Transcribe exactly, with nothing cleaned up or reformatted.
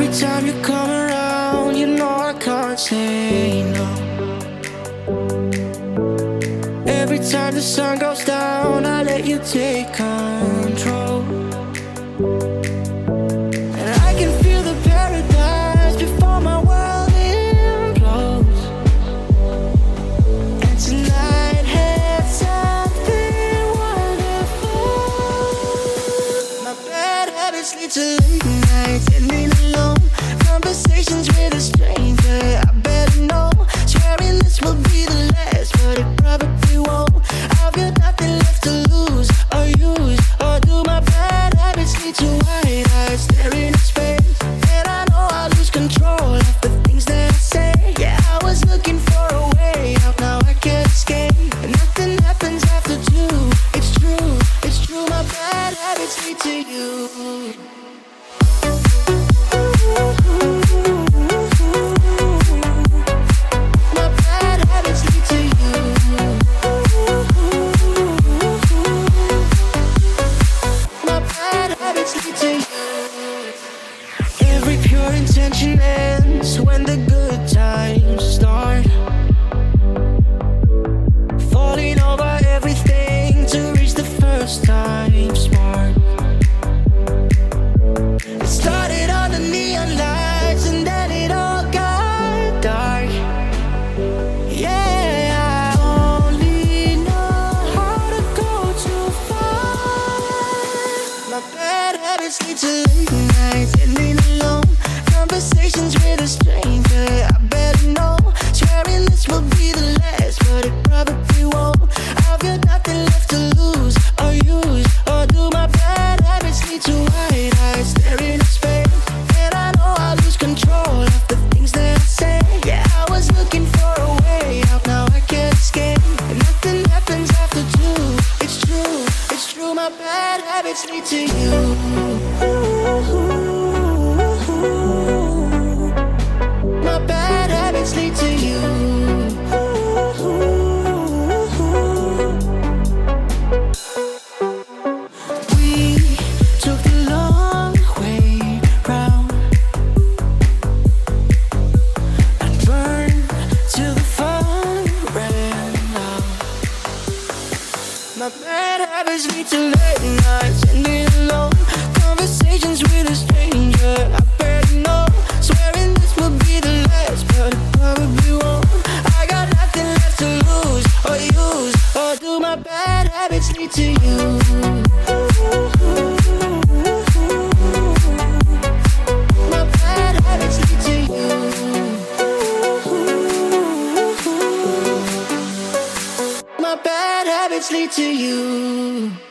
Every time you come around, you know I can't say no. Every time the sun goes down, I let you take control. And I can feel the paradise before my world implodes. And tonight had something wonderful. My bad habits lead to late nights, ending alone. Conversations with a stranger, I better know. Swearing this will be the last, but it probably won't. I've got nothing left to lose or use, or do my bad habits lead to white eyes staring at space? And I know I lose control of the things that I say. Yeah, I was looking for a way out, now I can't escape. And nothing happens after two. It's true, it's true, my bad habits lead to you. Every pure intention ends when the good times start. Falling over everything to reach the first time spark. It started on the neon lights and then it all got dark. Yeah, I only know how to go too far. My bad habits lead to late nights, ending alone. Conversations with a stranger, I better know. Swearing this will be the last, but it probably won't. I've got nothing left to lose or use, or do my bad habits lead to white eyes staring at space? And I know I lose control of the things that I say. Yeah, I was looking for a way out, now I can't escape. And nothing happens after two. It's true, it's true, my bad habits lead to you. My bad habits lead to you. We took the long way round and burned till the fun ran out. My bad habits lead to late nights, ending alone. Conversations with a stranger, I better know. Swearing this will be the last, but it probably won't. I got nothing left to lose or use, or do my bad habits lead to you? My bad habits lead to you. My bad habits lead to you.